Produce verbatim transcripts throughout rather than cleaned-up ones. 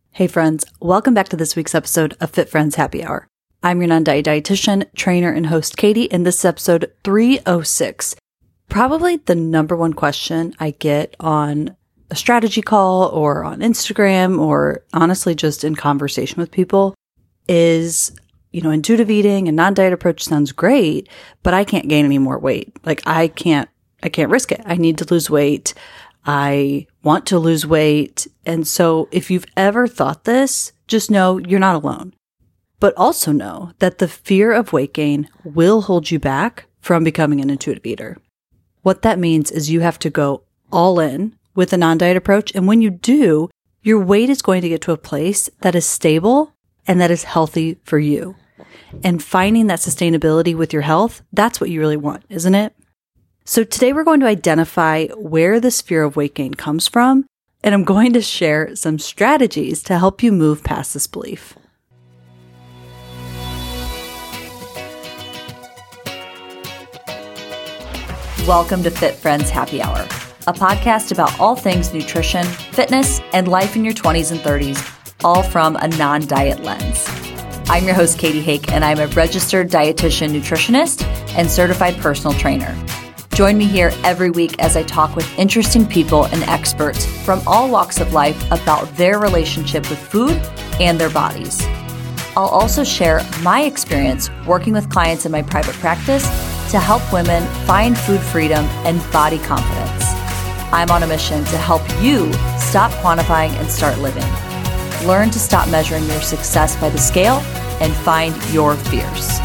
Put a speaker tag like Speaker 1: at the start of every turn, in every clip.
Speaker 1: Hey friends, welcome back to this week's episode of Fit Friends Happy Hour. I'm your non-diet dietitian, trainer, and host Katie, and this is episode three oh six. Probably the number one question I get on a strategy call or on Instagram or honestly just in conversation with people is, you know, intuitive eating and non-diet approach sounds great, but I can't gain any more weight. Like I can't, I can't risk it. I need to lose weight. I want to lose weight. And so if you've ever thought this, just know you're not alone. But also know that the fear of weight gain will hold you back from becoming an intuitive eater. What that means is you have to go all in with a non-diet approach. And when you do, your weight is going to get to a place that is stable and that is healthy for you. And finding that sustainability with your health, that's what you really want, isn't it? So today we're going to identify where this fear of weight gain comes from, and I'm going to share some strategies to help you move past this belief. Welcome to Fit Friends Happy Hour, a podcast about all things nutrition, fitness, and life in your twenties and thirties, all from a non-diet lens. I'm your host, Katie Hake, and I'm a registered dietitian nutritionist and certified personal trainer. Join me here every week as I talk with interesting people and experts from all walks of life about their relationship with food and their bodies. I'll also share my experience working with clients in my private practice to help women find food freedom and body confidence. I'm on a mission to help you stop quantifying and start living. Learn to stop measuring your success by the scale and find your fears.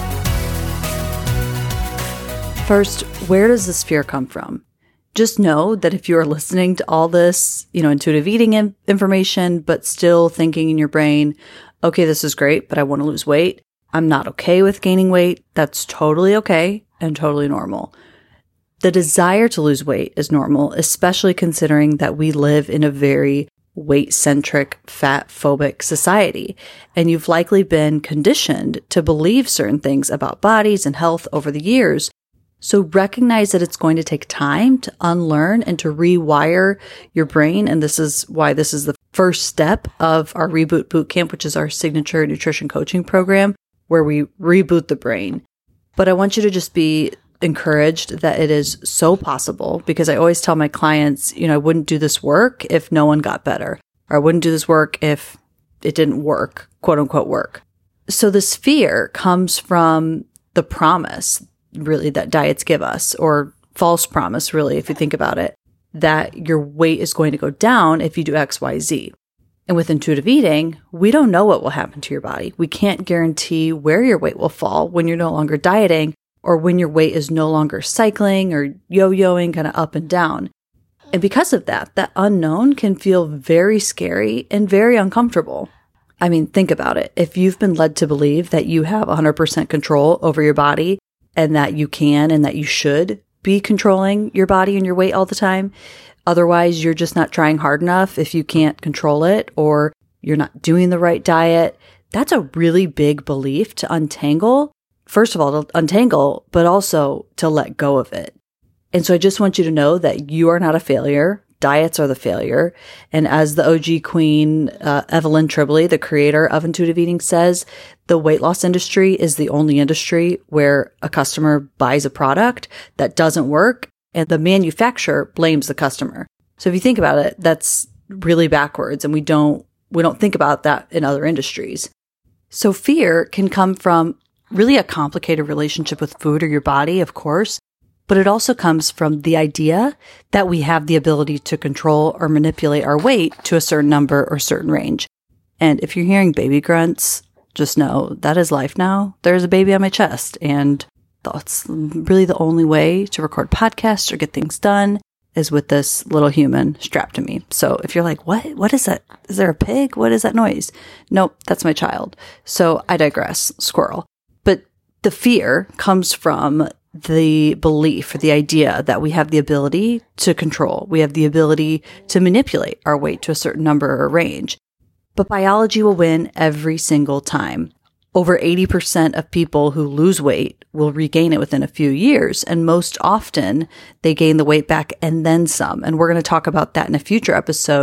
Speaker 1: First, where does this fear come from? Just know that if you are listening to all this, you know, intuitive eating in- information, but still thinking in your brain, okay, this is great, but I want to lose weight. I'm not okay with gaining weight. That's totally okay and totally normal. The desire to lose weight is normal, especially considering that we live in a very weight-centric, fat-phobic society. And you've likely been conditioned to believe certain things about bodies and health over the years. So recognize that it's going to take time to unlearn and to rewire your brain. And this is why this is the first step of our Reboot Bootcamp, which is our signature nutrition coaching program, where we reboot the brain. But I want you to just be encouraged that it is so possible, because I always tell my clients, you know, I wouldn't do this work if no one got better, or I wouldn't do this work if it didn't work, quote unquote work. So this fear comes from the promise, really, that diets give us, or false promise, really, if you think about it, that your weight is going to go down if you do X, Y, Z. And with intuitive eating, we don't know what will happen to your body. We can't guarantee where your weight will fall when you're no longer dieting, or when your weight is no longer cycling or yo-yoing kind of up and down. And because of that, that unknown can feel very scary and very uncomfortable. I mean, think about it. If you've been led to believe that you have one hundred percent control over your body and that you can and that you should be controlling your body and your weight all the time, otherwise you're just not trying hard enough if you can't control it, or you're not doing the right diet, that's a really big belief to untangle. First of all, to untangle, but also to let go of it. And so I just want you to know that you are not a failure. Diets are the failure. And as the O G queen, uh, Evelyn Tribole, the creator of intuitive eating, says, the weight loss industry is the only industry where a customer buys a product that doesn't work and the manufacturer blames the customer. So if you think about it, that's really backwards, and we don't, we don't think about that in other industries. So fear can come from really a complicated relationship with food or your body, of course, but it also comes from the idea that we have the ability to control or manipulate our weight to a certain number or certain range. And if you're hearing baby grunts, just know that is life now. There's a baby on my chest, and that's really the only way to record podcasts or get things done is with this little human strapped to me. So if you're like, what, what is that? Is there a pig? What is that noise? Nope, that's my child. So I digress, squirrel. But the fear comes from the belief or the idea that we have the ability to control. We have the ability to manipulate our weight to a certain number or range. But biology will win every single time. Over eighty percent of people who lose weight will regain it within a few years. And most often they gain the weight back and then some. And we're going to talk about that in a future episode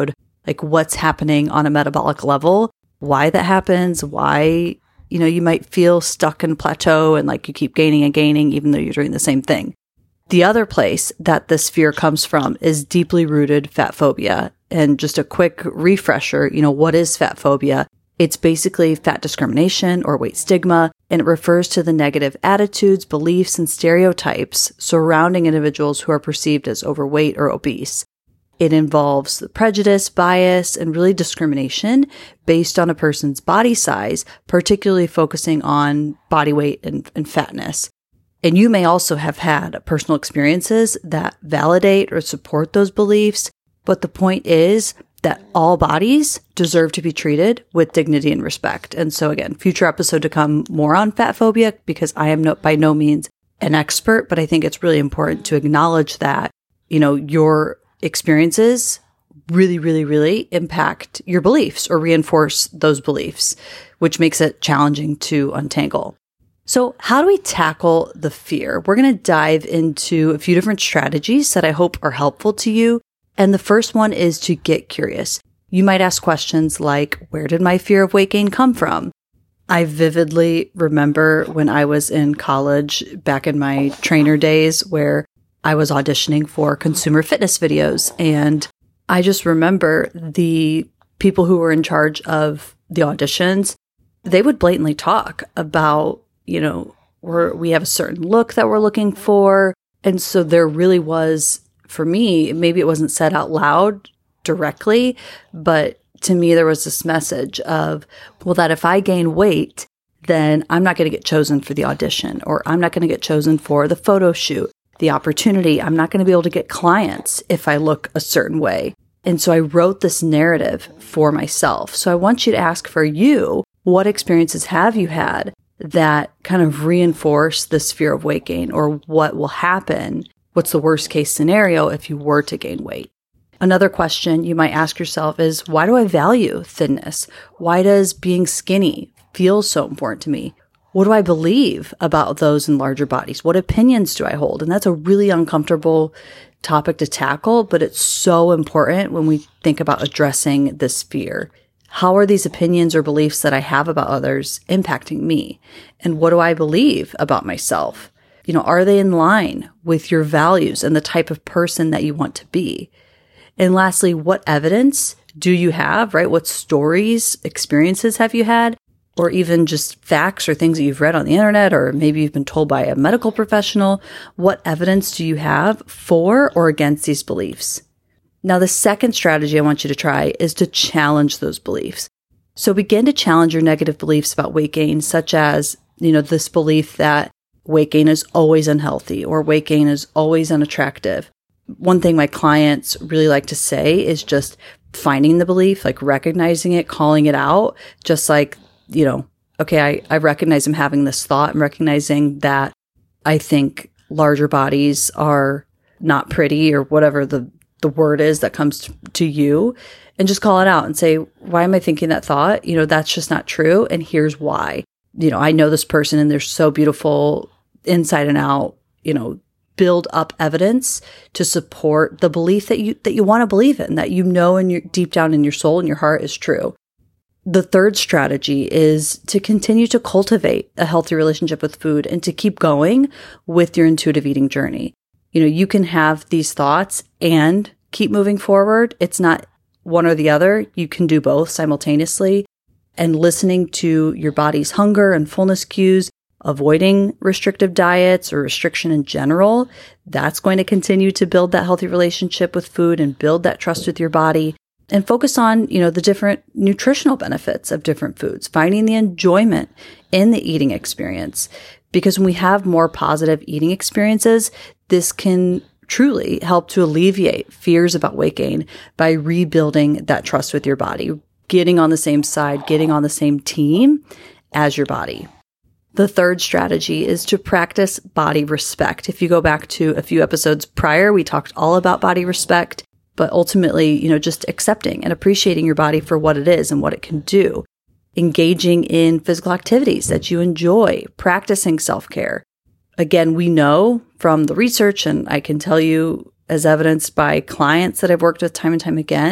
Speaker 1: like what's happening on a metabolic level, why that happens, why, you know, you might feel stuck in plateau and like you keep gaining and gaining even though you're doing the same thing. The other place that this fear comes from is deeply rooted fat phobia. And just a quick refresher, you know, what is fat phobia? It's basically fat discrimination or weight stigma, and it refers to the negative attitudes, beliefs, and stereotypes surrounding individuals who are perceived as overweight or obese. It involves prejudice, bias, and really discrimination based on a person's body size, particularly focusing on body weight and, and fatness. And you may also have had personal experiences that validate or support those beliefs, but the point is that all bodies deserve to be treated with dignity and respect. And so again, future episode to come more on fat phobia, because I am no, by no means an expert, but I think it's really important to acknowledge that, you know, your experiences really, really, really impact your beliefs or reinforce those beliefs, which makes it challenging to untangle. So how do we tackle the fear? We're going to dive into a few different strategies that I hope are helpful to you. And the first one is to get curious. You might ask questions like, where did my fear of weight gain come from? I vividly remember when I was in college back in my trainer days where I was auditioning for consumer fitness videos. And I just remember the people who were in charge of the auditions, they would blatantly talk about, you know, we're, we have a certain look that we're looking for. And so there really was, for me, maybe it wasn't said out loud directly, but to me, there was this message of, well, that if I gain weight, then I'm not going to get chosen for the audition, or I'm not going to get chosen for the photo shoot, the opportunity. I'm not going to be able to get clients if I look a certain way. And so I wrote this narrative for myself. So I want you to ask for you, what experiences have you had that kind of reinforce this fear of weight gain, or what will happen? What's the worst case scenario if you were to gain weight? Another question you might ask yourself is, why do I value thinness? Why does being skinny feel so important to me? What do I believe about those in larger bodies? What opinions do I hold? And that's a really uncomfortable topic to tackle, but it's so important when we think about addressing this fear. How are these opinions or beliefs that I have about others impacting me? And what do I believe about myself? You know, are they in line with your values and the type of person that you want to be? And lastly, what evidence do you have, right? What stories, experiences have you had? Or even just facts or things that you've read on the internet, or maybe you've been told by a medical professional. What evidence do you have for or against these beliefs? Now, the second strategy I want you to try is to challenge those beliefs. So begin to challenge your negative beliefs about weight gain, such as, you know, this belief that weight gain is always unhealthy or weight gain is always unattractive. One thing my clients really like to say is just finding the belief, like recognizing it, calling it out, just like, you know, okay, I, I recognize I'm having this thought. I'm recognizing that I think larger bodies are not pretty, or whatever the, the word is that comes to, to you, and just call it out and say, why am I thinking that thought? You know, that's just not true. And here's why. You know, I know this person and they're so beautiful inside and out. You know, build up evidence to support the belief that you, that you want to believe in, that you know in your deep down in your soul and your heart is true. The third strategy is to continue to cultivate a healthy relationship with food and to keep going with your intuitive eating journey. You know, you can have these thoughts and keep moving forward. It's not one or the other. You can do both simultaneously. And listening to your body's hunger and fullness cues, avoiding restrictive diets or restriction in general, that's going to continue to build that healthy relationship with food and build that trust with your body. And focus on, you know, the different nutritional benefits of different foods, finding the enjoyment in the eating experience. Because when we have more positive eating experiences, this can truly help to alleviate fears about weight gain by rebuilding that trust with your body, getting on the same side, getting on the same team as your body. The third strategy is to practice body respect. If you go back to a few episodes prior, we talked all about body respect, but ultimately, you know, just accepting and appreciating your body for what it is and what it can do. Engaging in physical activities that you enjoy, practicing self-care. Again, we know from the research, and I can tell you as evidenced by clients that I've worked with time and time again,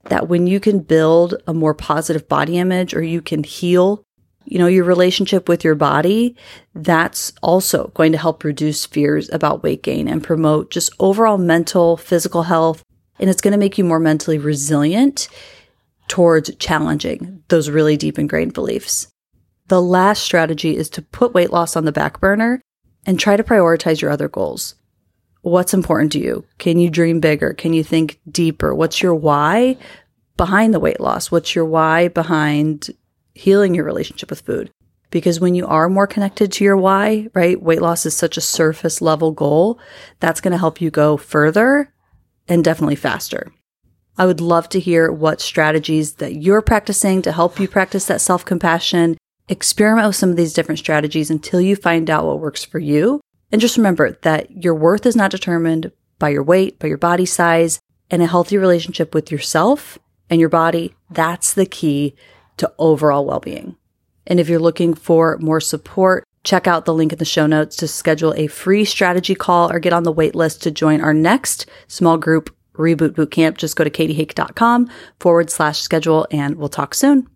Speaker 1: that when you can build a more positive body image or you can heal, you know, your relationship with your body, that's also going to help reduce fears about weight gain and promote just overall mental, physical health. And it's going to make you more mentally resilient towards challenging those really deep ingrained beliefs. The last strategy is to put weight loss on the back burner and try to prioritize your other goals. What's important to you? Can you dream bigger? Can you think deeper? What's your why behind the weight loss? What's your why behind healing your relationship with food? Because when you are more connected to your why, right, weight loss is such a surface level goal, that's going to help you go further and definitely faster. I would love to hear what strategies that you're practicing to help you practice that self-compassion. Experiment with some of these different strategies until you find out what works for you. And just remember that your worth is not determined by your weight, by your body size, and a healthy relationship with yourself and your body. That's the key to overall well-being. And if you're looking for more support, check out the link in the show notes to schedule a free strategy call or get on the wait list to join our next small group Reboot Bootcamp. Just go to katiehake.com forward slash schedule and we'll talk soon.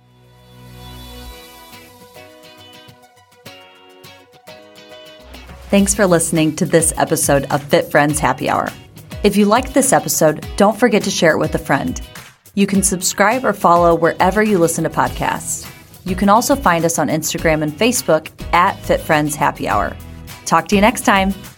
Speaker 1: Thanks for listening to this episode of Fit Friends Happy Hour. If you liked this episode, don't forget to share it with a friend. You can subscribe or follow wherever you listen to podcasts. You can also find us on Instagram and Facebook at Fit Friends Happy Hour. Talk to you next time.